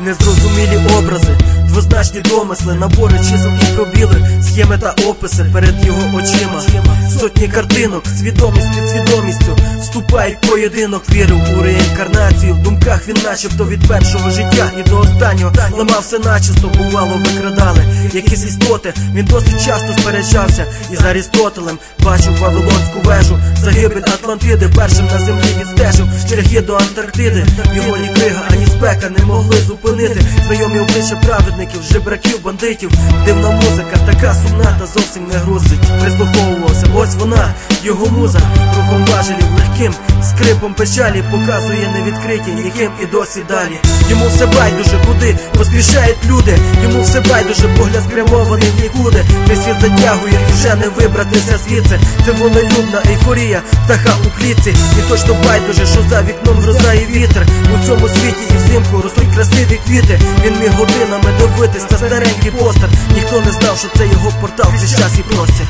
Незрозумілі образи, двозначні домисли, набори чисел і пробіли, схеми та описи перед його очима. Сотні картинок, свідомість під свідомістю, вступають в поєдинок, вірив у реінкарнацію. В думках він начебто від першого життя і до останнього ламався начисто, бувало викрадали якісь істоти. Він досить часто сперечався із Арістотелем, бачив Вавилонську вежу, загибель Атлантиди, першим на землі відстежив шляхи до Антарктиди. Його ні крига, ані спека не могли зупинити знайомі обличчя праведників, жебраків, бандитів. Дивна музика, така сумна та зовсім не грузить. Прислуховувався, ось вона, його муза, рухом важелів легким, скрипом печалі показує невідкриті, яким і досі далі. Йому все байдуже, куди поспішають люди, йому все байдуже, погляд спрямований в нікуди. Цей світ затягує і вже не вибратися звідси. Це волелюбна ейфорія, птаха у клітці. І точно байдуже, що за вікном гроза і вітер. У цьому світі і взимку ростуть красиві квіти. Він міг годинами дивитись на старенький постер. Ніхто не знав, що це його портал, це час і простір.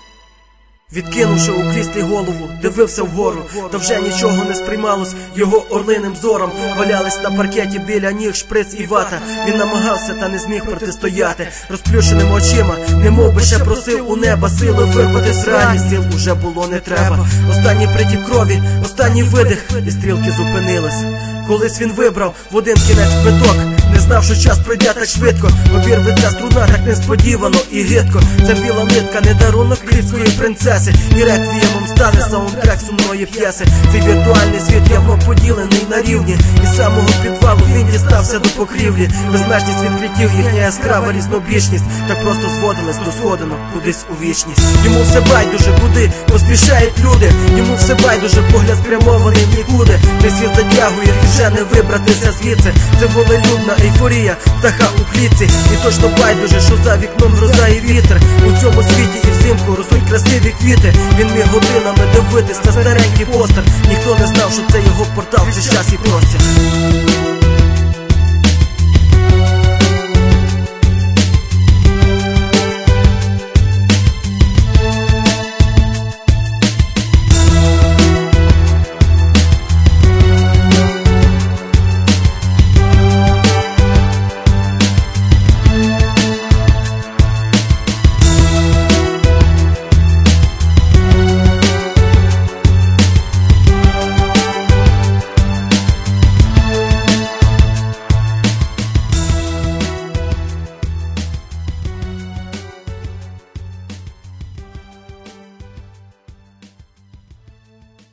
Відкинувши у кріслі голову, дивився вгору, та вже нічого не сприймалось його орлиним зором. Валялись на паркеті біля ніг шприц і вата. Він намагався та не зміг протистояти розплющеними очима, немов би ще просив у неба сили вирвати з реальність. Сил уже було не треба. Останній притік крові, останній видих, і стрілки зупинились. Колись він вибрав в один кінець квиток, не знав, що час пройде так швидко. Обірветься струна так несподівано і гидко. Ця біла нитка, не дарунок львівської принцеси, і реквіємом стане саундтрек сумної п'єси. Цей віртуальний світ явно поділений на рівні, із самого підвалу він дістався до покрівлі. Безмежність відкриттів, їхня яскрава різнобічність так просто зводилась до сходинок кудись у вічність. Йому все байдуже, куди поспішають люди, йому все байдуже, погляд спрямований в нікуди. Цей світ затягує і вже не вибратися звідси. Це волелюбна ейфорія, птаха у клітці. І точно байдуже, що за вікном гроза і вітер. У цьому світі і взимку ростуть красиві квіти. Він міг годинами дивитись на старенький постер. Ніхто не знав, що це його портал, це час і простір.